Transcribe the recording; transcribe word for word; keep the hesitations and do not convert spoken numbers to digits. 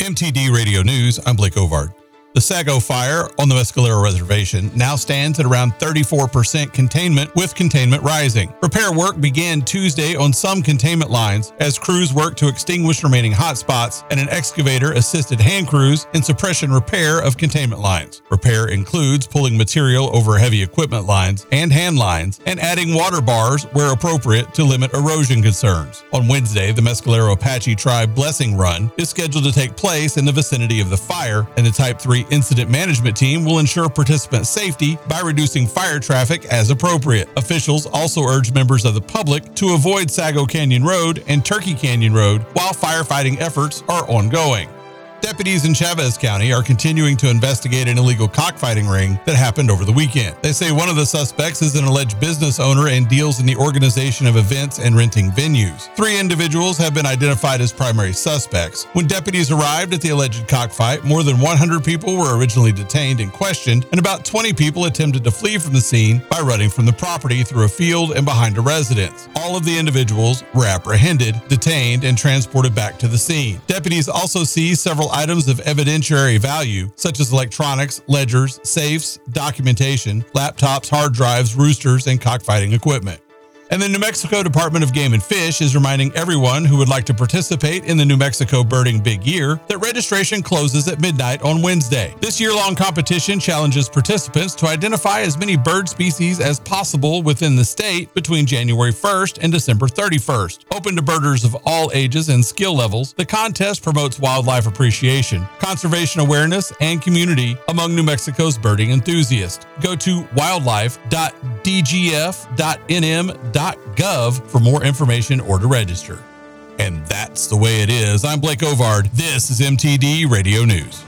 M T D Radio News, I'm Blake Ovard. The Sago Fire on the Mescalero Reservation now stands at around thirty-four percent containment, with containment rising. Repair work began Tuesday on some containment lines as crews worked to extinguish remaining hotspots, and an excavator assisted hand crews in suppression repair of containment lines. Repair includes pulling material over heavy equipment lines and hand lines and adding water bars where appropriate to limit erosion concerns. On Wednesday, the Mescalero Apache Tribe Blessing Run is scheduled to take place in the vicinity of the fire, and the Type three Incident Management Team will ensure participant safety by reducing fire traffic as appropriate. Officials also urge members of the public to avoid Sago Canyon Road and Turkey Canyon Road while firefighting efforts are ongoing. Deputies in Chavez County are continuing to investigate an illegal cockfighting ring that happened over the weekend. They say one of the suspects is an alleged business owner and deals in the organization of events and renting venues. Three individuals have been identified as primary suspects. When deputies arrived at the alleged cockfight, more than one hundred people were originally detained and questioned, and about twenty people attempted to flee from the scene by running from the property through a field and behind a residence. All of the individuals were apprehended, detained, and transported back to the scene. Deputies also seized several items of evidentiary value, such as electronics, ledgers, safes, documentation, laptops, hard drives, roosters, and cockfighting equipment. And the New Mexico Department of Game and Fish is reminding everyone who would like to participate in the New Mexico Birding Big Year that registration closes at midnight on Wednesday. This year-long competition challenges participants to identify as many bird species as possible within the state between January first and December thirty-first. Open to birders of all ages and skill levels, the contest promotes wildlife appreciation, conservation awareness, and community among New Mexico's birding enthusiasts. Go to wildlife dot d g f dot n m dot gov for more information or to register. And that's the way it is. I'm Blake Ovard. This is M T D Radio News.